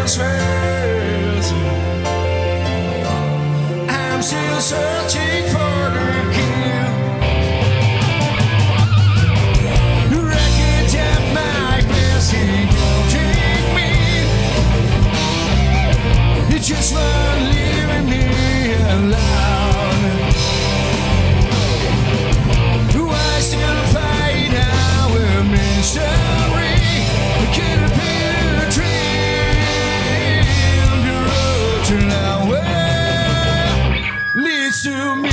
transfers. I'm still searching for the kill. Wreckage at my blessing, take me. You just won't leave me alone. I still fight our misery. Can't be a dream. The road to nowhere leads to me.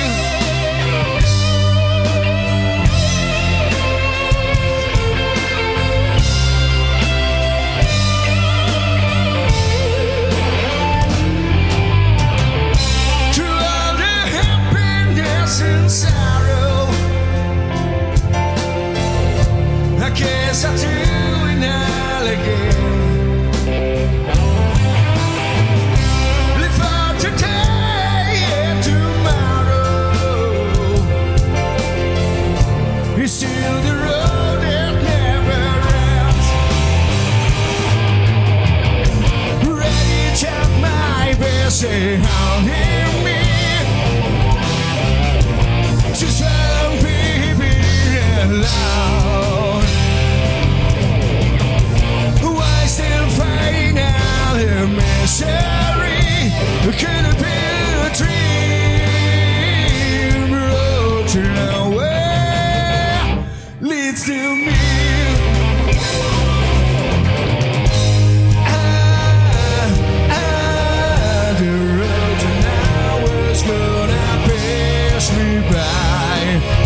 Through all the happiness and sorrow, I guess I'll do it all again. Live for today and tomorrow. It's still the road that never ends. Ready to tap my best out in me. Just one baby alone. I still find out the misery. Could it be a dream? Road to nowhere leads to me. The road to nowhere's gonna pass me by.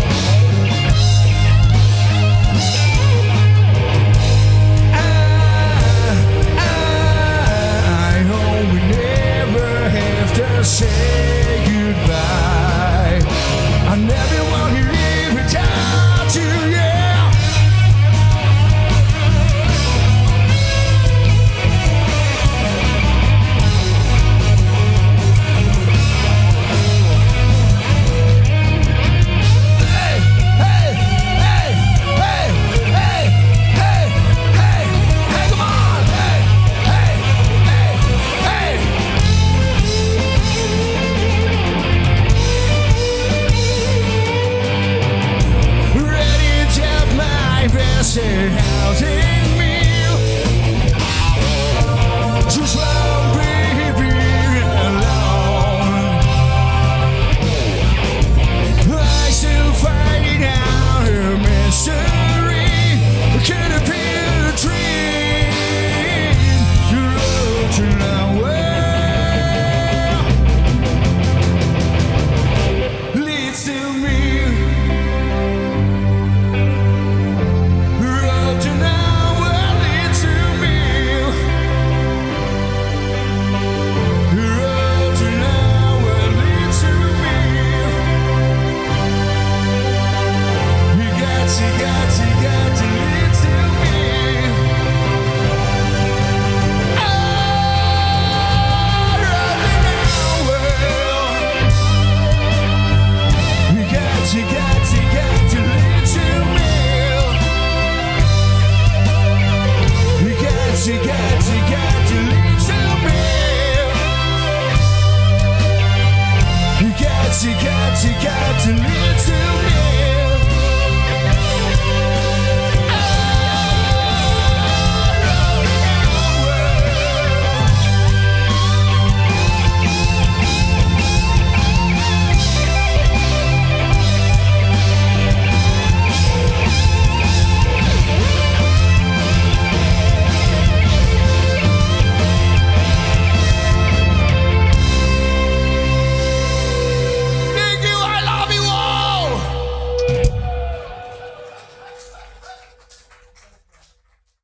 Say goodbye. I never want to leave without you, yeah. Hey, hey, hey, hey, hey, hey, hey, hey, come on, hey, hey, hey, hey. Ready to tap my best out in me. Just one baby alone. I still fight out her misery. Can it be a dream? The road to nowhere leads to me. Road to nowhere leads to me. Road to nowhere leads to me. You got to lead to me. Oh, road to nowhere. You got to lead to me. You got to lead to me. You got to